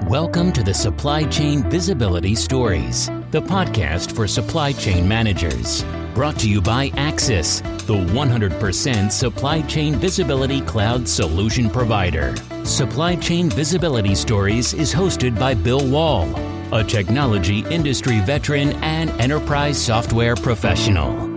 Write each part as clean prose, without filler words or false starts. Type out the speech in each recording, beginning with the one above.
Welcome to the Supply Chain Visibility Stories, the podcast for supply chain managers. Brought to you by Axis, the 100% supply chain visibility cloud solution provider. Supply Chain Visibility Stories is hosted by Bill Wall, a technology industry veteran and enterprise software professional.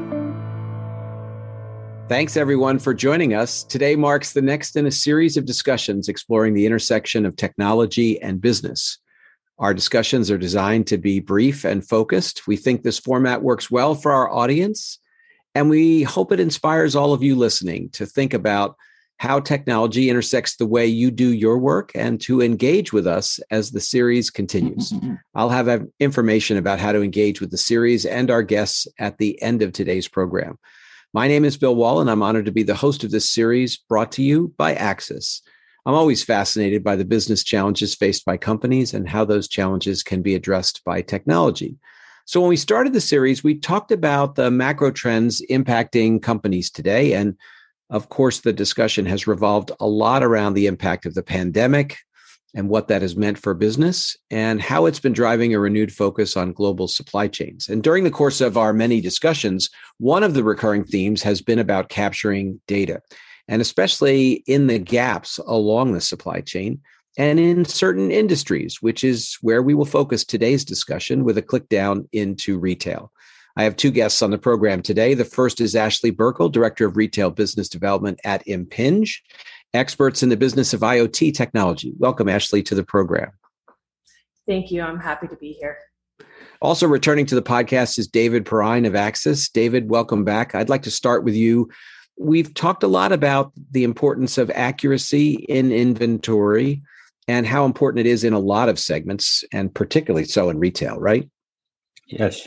Thanks, everyone, for joining us. Today marks the next in a series of discussions exploring the intersection of technology and business. Our discussions are designed to be brief and focused. We think this format works well for our audience, and we hope it inspires all of you listening to think about how technology intersects the way you do your work and to engage with us as the series continues. I'll have information about how to engage with the series and our guests at the end of today's program. My name is Bill Wall, and I'm honored to be the host of this series brought to you by Axis. I'm always fascinated by the business challenges faced by companies and how those challenges can be addressed by technology. So when we started the series, we talked about the macro trends impacting companies today. And of course, the discussion has revolved a lot around the impact of the pandemic and what that has meant for business and how it's been driving a renewed focus on global supply chains. And during the course of our many discussions, one of the recurring themes has been about capturing data, and especially in the gaps along the supply chain and in certain industries, which is where we will focus today's discussion with a click down into retail. I have two guests on the program today. The first is Ashley Burkle, Director of Retail Business Development at Impinj, experts in the business of IoT technology. Welcome, Ashley, to the program. Thank you. I'm happy to be here. Also returning to the podcast is David Perrine of Axis. David, welcome back. I'd like to start with you. We've talked a lot about the importance of accuracy in inventory and how important it is in a lot of segments, and particularly so in retail, right? Yes.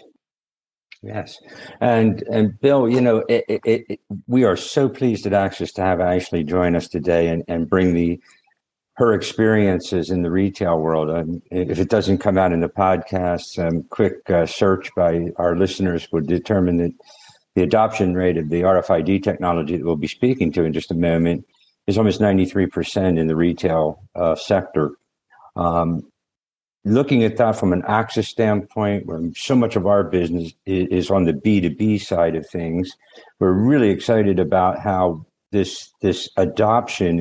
And Bill, we are so pleased at Axis to have Ashley join us today and bring her experiences in the retail world. If it doesn't come out in the podcast, quick search by our listeners would determine that the adoption rate of the RFID technology that we'll be speaking to in just a moment is almost 93% in the retail sector. Looking at that from an Axis standpoint, where so much of our business is on the B2B side of things, we're really excited about how this adoption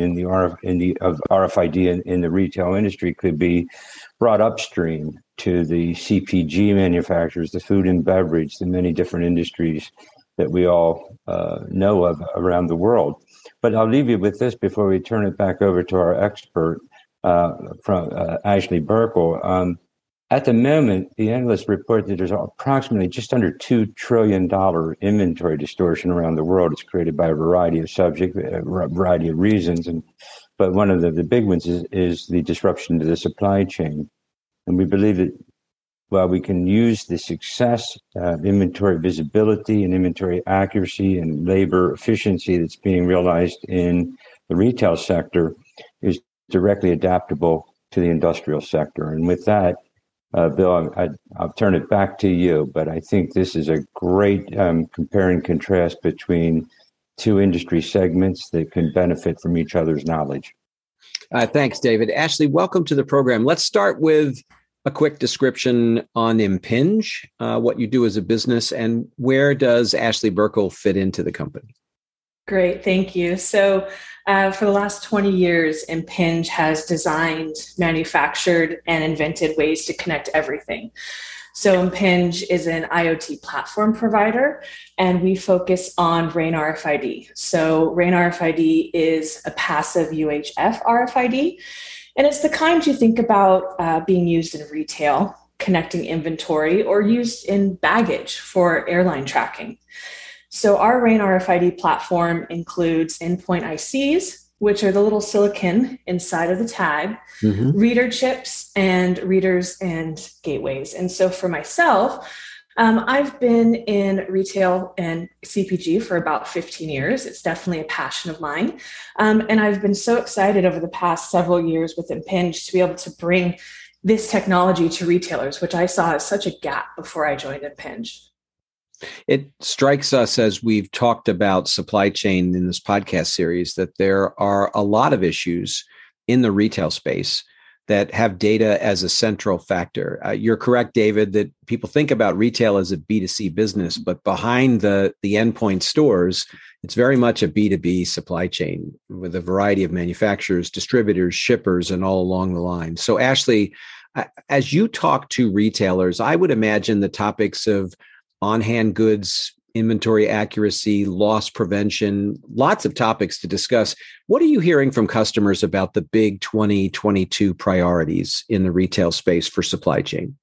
of RFID in the retail industry could be brought upstream to the CPG manufacturers, the food and beverage, the many different industries that we all know of around the world. But I'll leave you with this before we turn it back over to our expert, from Ashley Burkle. At the moment, the analysts report that there's approximately just under $2 trillion inventory distortion around the world. It's created by a variety of variety of reasons, but one of the big ones is the disruption to the supply chain. And we believe that while we can use the success of inventory visibility and inventory accuracy and labor efficiency that's being realized in the retail sector is directly adaptable to the industrial sector. And with that, Bill, I'll turn it back to you, but I think this is a great compare and contrast between two industry segments that can benefit from each other's knowledge. Thanks, David. Ashley, welcome to the program. Let's start with a quick description on Impinj, what you do as a business, and where does Ashley Burkle fit into the company? Great, thank you. So for the last 20 years, Impinj has designed, manufactured, and invented ways to connect everything. So Impinj is an IoT platform provider, and we focus on RAIN RFID. So RAIN RFID is a passive UHF RFID, and it's the kind you think about being used in retail, connecting inventory, or used in baggage for airline tracking. So our RAIN RFID platform includes endpoint ICs, which are the little silicon inside of the tag, reader chips, and readers and gateways. And so for myself, I've been in retail and CPG for about 15 years. It's definitely a passion of mine. And I've been so excited over the past several years with Impinj to be able to bring this technology to retailers, which I saw as such a gap before I joined Impinj. It strikes us as we've talked about supply chain in this podcast series that there are a lot of issues in the retail space that have data as a central factor. You're correct, David, that people think about retail as a B2C business, but behind the endpoint stores, it's very much a B2B supply chain with a variety of manufacturers, distributors, shippers, and all along the line. So Ashley, as you talk to retailers, I would imagine the topics of on-hand goods, inventory accuracy, loss prevention, lots of topics to discuss. What are you hearing from customers about the big 2022 priorities in the retail space for supply chain?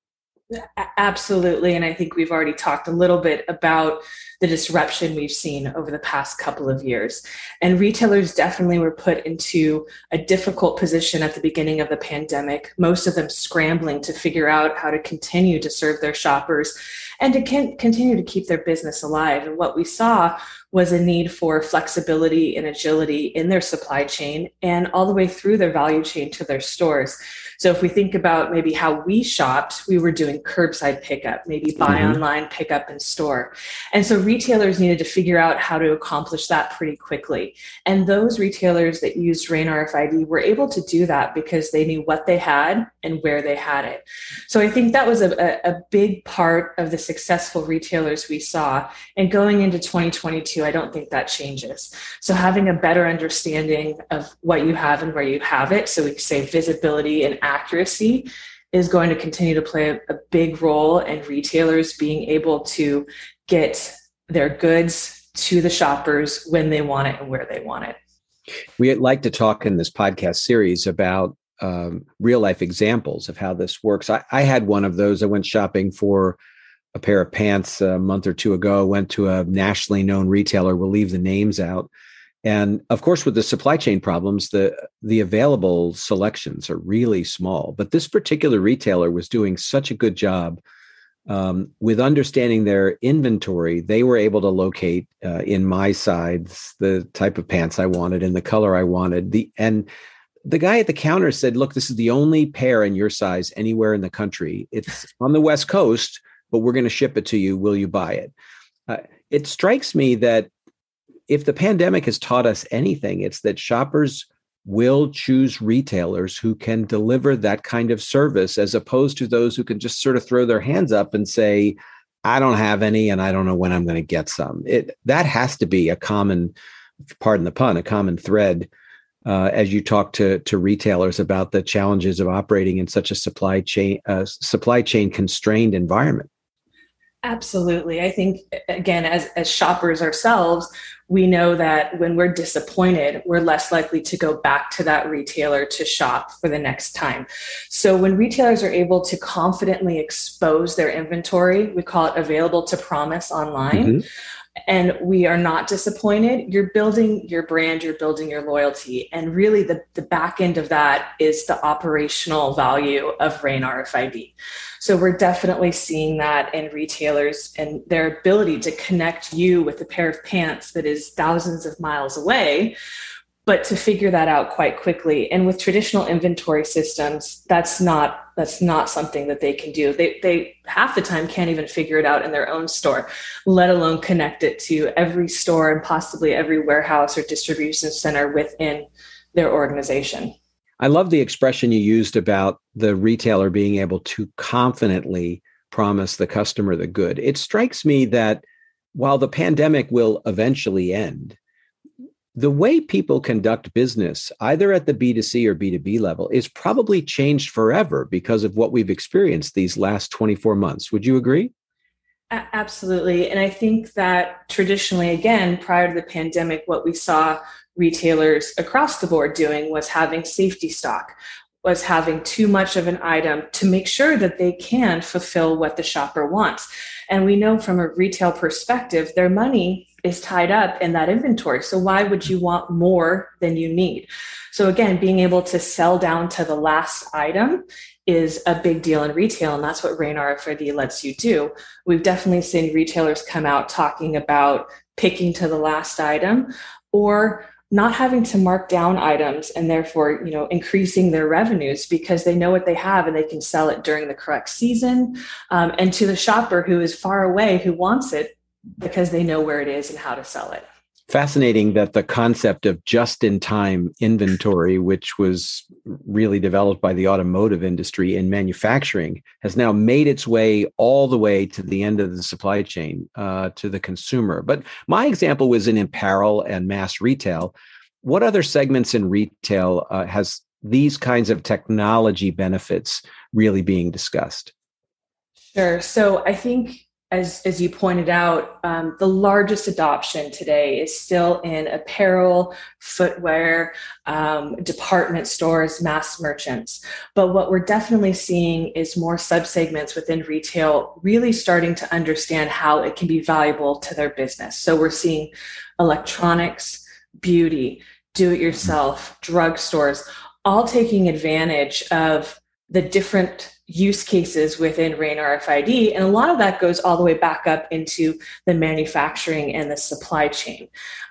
Absolutely. And I think we've already talked a little bit about the disruption we've seen over the past couple of years. And retailers definitely were put into a difficult position at the beginning of the pandemic, most of them scrambling to figure out how to continue to serve their shoppers and to continue to keep their business alive. And what we saw was a need for flexibility and agility in their supply chain and all the way through their value chain to their stores. So if we think about maybe how we shopped, we were doing curbside pickup, maybe buy online, pick up in store. And so retailers needed to figure out how to accomplish that pretty quickly. And those retailers that used RAIN RFID were able to do that because they knew what they had and where they had it. So I think that was a big part of the successful retailers we saw. And going into 2022, I don't think that changes. So having a better understanding of what you have and where you have it, so we say visibility and accuracy, is going to continue to play a big role in retailers being able to get their goods to the shoppers when they want it and where they want it. We'd like to talk in this podcast series about real life examples of how this works. I had one of those. I went shopping for a pair of pants a month or two ago, went to a nationally known retailer. We'll leave the names out. And of course, with the supply chain problems, the available selections are really small. But this particular retailer was doing such a good job with understanding their inventory. They were able to locate in my size the type of pants I wanted and the color I wanted. And the guy at the counter said, "Look, this is the only pair in your size anywhere in the country. It's on the West Coast, but we're going to ship it to you. Will you buy it?" It strikes me that if the pandemic has taught us anything, it's that shoppers will choose retailers who can deliver that kind of service as opposed to those who can just sort of throw their hands up and say, "I don't have any and I don't know when I'm going to get some." That has to be a common, pardon the pun, a common thread as you talk to retailers about the challenges of operating in such a supply chain constrained environment. Absolutely. I think, again, as shoppers ourselves, we know that when we're disappointed, we're less likely to go back to that retailer to shop for the next time. So when retailers are able to confidently expose their inventory, we call it available to promise online, and we are not disappointed, you're building your brand, you're building your loyalty. And really the back end of that is the operational value of RAIN RFID. So we're definitely seeing that in retailers and their ability to connect you with a pair of pants that is thousands of miles away, but to figure that out quite quickly. And with traditional inventory systems, that's not something that they can do. They half the time can't even figure it out in their own store, let alone connect it to every store and possibly every warehouse or distribution center within their organization. I love the expression you used about the retailer being able to confidently promise the customer the good. It strikes me that while the pandemic will eventually end, the way people conduct business, either at the B2C or B2B level, is probably changed forever because of what we've experienced these last 24 months. Would you agree? Absolutely. And I think that traditionally, again, prior to the pandemic, what we saw retailers across the board doing was having safety stock, was having too much of an item to make sure that they can fulfill what the shopper wants. And we know from a retail perspective, their money is tied up in that inventory. So why would you want more than you need? So again, being able to sell down to the last item is a big deal in retail, and that's what RAIN RFID lets you do. We've definitely seen retailers come out talking about picking to the last item or not having to mark down items and therefore, increasing their revenues because they know what they have and they can sell it during the correct season. And to the shopper who is far away, who wants it because they know where it is and how to sell it. Fascinating that the concept of just-in-time inventory, which was really developed by the automotive industry in manufacturing, has now made its way all the way to the end of the supply chain, to the consumer. But my example was in apparel and mass retail. What other segments in retail has these kinds of technology benefits really being discussed? Sure. So I think, as you pointed out, the largest adoption today is still in apparel, footwear, department stores, mass merchants. But what we're definitely seeing is more subsegments within retail really starting to understand how it can be valuable to their business. So we're seeing electronics, beauty, do-it-yourself, drugstores, all taking advantage of the different use cases within RAIN RFID. And a lot of that goes all the way back up into the manufacturing and the supply chain.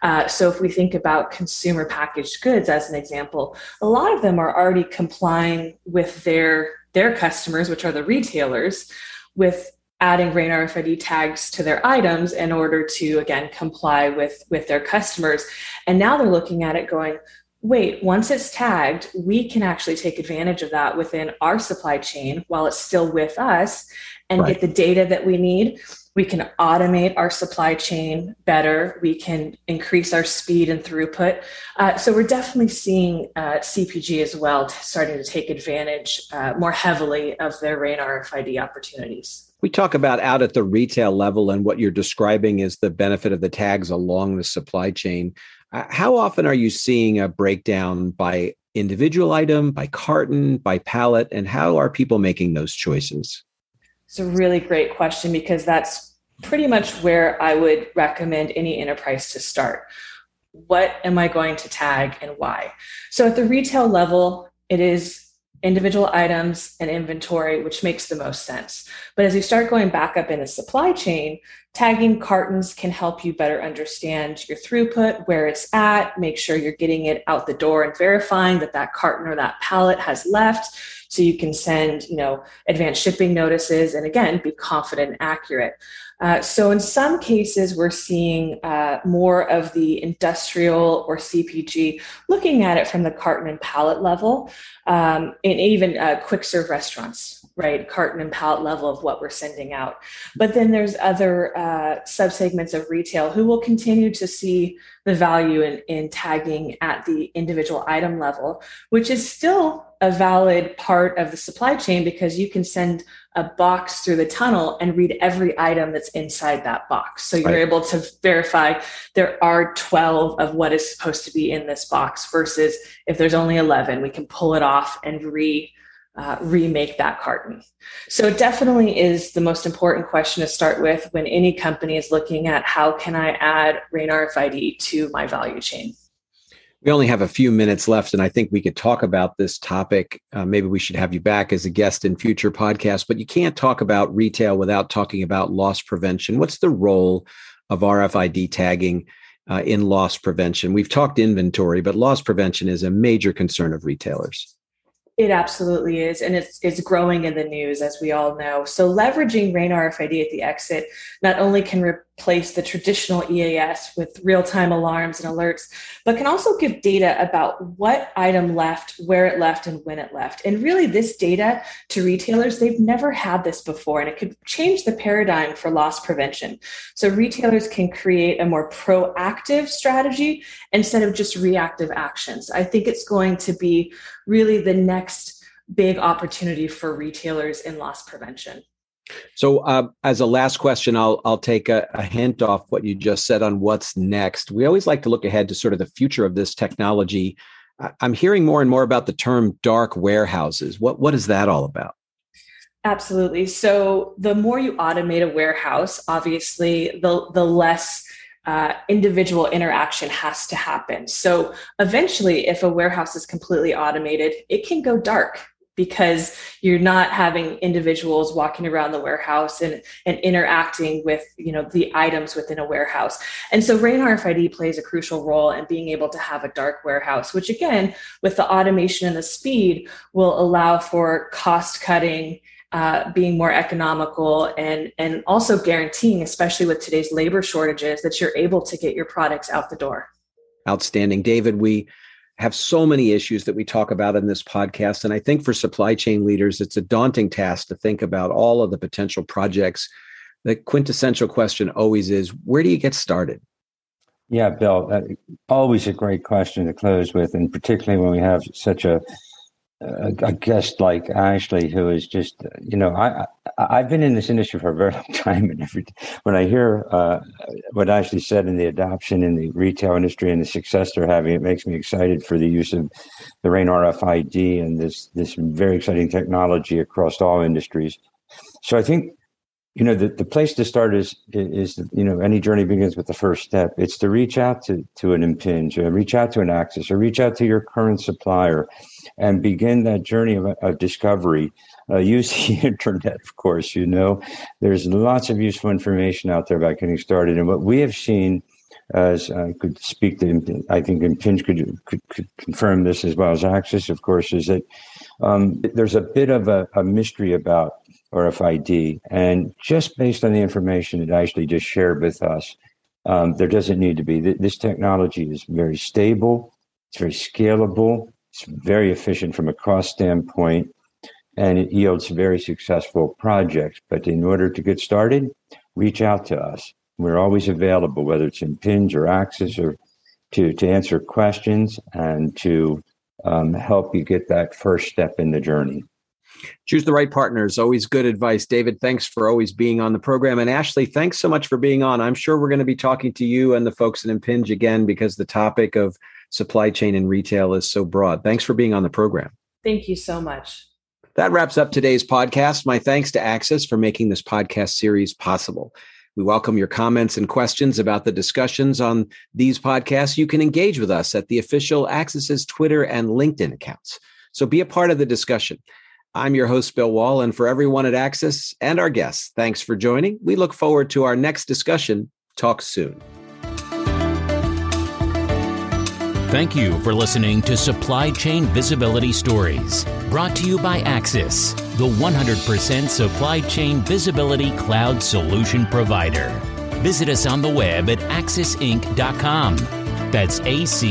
So if we think about consumer packaged goods as an example, a lot of them are already complying with their customers, which are the retailers, with adding RAIN RFID tags to their items in order to, again, comply with their customers. And now they're looking at it going, wait, once it's tagged, we can actually take advantage of that within our supply chain while it's still with us and get the data that we need. We can automate our supply chain better. We can increase our speed and throughput. So we're definitely seeing CPG as well starting to take advantage more heavily of their RAIN RFID opportunities. We talk about out at the retail level, and what you're describing is the benefit of the tags along the supply chain. How often are you seeing a breakdown by individual item, by carton, by pallet, and how are people making those choices? It's a really great question, because that's pretty much where I would recommend any enterprise to start. What am I going to tag and why? So at the retail level, it is individual items and inventory, which makes the most sense. But as you start going back up in the supply chain, tagging cartons can help you better understand your throughput, where it's at, make sure you're getting it out the door and verifying that that carton or that pallet has left, so you can send, advanced shipping notices and, again, be confident and accurate. So in some cases, we're seeing more of the industrial or CPG looking at it from the carton and pallet level, and even quick serve restaurants, right? Carton and pallet level of what we're sending out. But then there's other subsegments of retail who will continue to see the value in tagging at the individual item level, which is still a valid part of the supply chain, because you can send a box through the tunnel and read every item that's inside that box. So you're able to verify there are 12 of what is supposed to be in this box, versus if there's only 11, we can pull it off and remake that carton. So it definitely is the most important question to start with when any company is looking at how can I add RAIN RFID to my value chain. We only have a few minutes left, and I think we could talk about this topic. Maybe we should have you back as a guest in future podcasts, but you can't talk about retail without talking about loss prevention. What's the role of RFID tagging in loss prevention? We've talked inventory, but loss prevention is a major concern of retailers. It absolutely is. And it's growing in the news, as we all know. So leveraging RAIN RFID at the exit not only can replace the traditional EAS with real-time alarms and alerts, but can also give data about what item left, where it left, and when it left. And really, this data to retailers, they've never had this before, and it could change the paradigm for loss prevention. So retailers can create a more proactive strategy instead of just reactive actions. I think it's going to be really the next big opportunity for retailers in loss prevention. So as a last question, I'll take a hint off what you just said on what's next. We always like to look ahead to sort of the future of this technology. I'm hearing more and more about the term dark warehouses. What is that all about? Absolutely. So the more you automate a warehouse, obviously, the less individual interaction has to happen. So eventually, if a warehouse is completely automated, it can go dark, because you're not having individuals walking around the warehouse and interacting with, the items within a warehouse. And so RAIN RFID plays a crucial role in being able to have a dark warehouse, which, again, with the automation and the speed, will allow for cost cutting being more economical and also guaranteeing, especially with today's labor shortages, that you're able to get your products out the door. Outstanding. David, we have so many issues that we talk about in this podcast. And I think for supply chain leaders, it's a daunting task to think about all of the potential projects. The quintessential question always is, where do you get started? Yeah, Bill, always a great question to close with, and particularly when we have such a guest like Ashley, who is just, I've been in this industry for a very long time, and when I hear what Ashley said in the adoption in the retail industry and the success they're having, it makes me excited for the use of the RAIN RFID and this very exciting technology across all industries. So I think, the place to start is any journey begins with the first step. It's to reach out to an Impinj, or reach out to an Axis, or reach out to your current supplier and begin that journey of discovery. Use the internet, of course. There's lots of useful information out there about getting started. And what we have seen, as I could speak to, I think Impinj could confirm this as well as Axis, of course, is that there's a bit of a mystery about RFID. And just based on the information that Ashley just shared with us, there doesn't need to be. This technology is very stable, it's very scalable, it's very efficient from a cost standpoint, and it yields very successful projects. But in order to get started, reach out to us. We're always available, whether it's Impinj or Axis, or to answer questions and to help you get that first step in the journey. Choose the right partners. Always good advice. David, thanks for always being on the program. And Ashley, thanks so much for being on. I'm sure we're going to be talking to you and the folks at Impinj again, because the topic of supply chain and retail is so broad. Thanks for being on the program. Thank you so much. That wraps up today's podcast. My thanks to Axis for making this podcast series possible. We welcome your comments and questions about the discussions on these podcasts. You can engage with us at the official Axis's Twitter and LinkedIn accounts. So be a part of the discussion. I'm your host, Bill Wall, and for everyone at Axis and our guests, thanks for joining. We look forward to our next discussion. Talk soon. Thank you for listening to Supply Chain Visibility Stories, brought to you by Axis, the 100% supply chain visibility cloud solution provider. Visit us on the web at axisinc.com. That's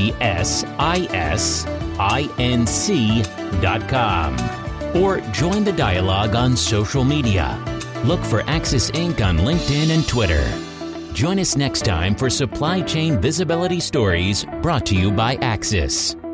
ACSISINC.com. Or join the dialogue on social media. Look for Axis Inc. on LinkedIn and Twitter. Join us next time for Supply Chain Visibility Stories, brought to you by Axis.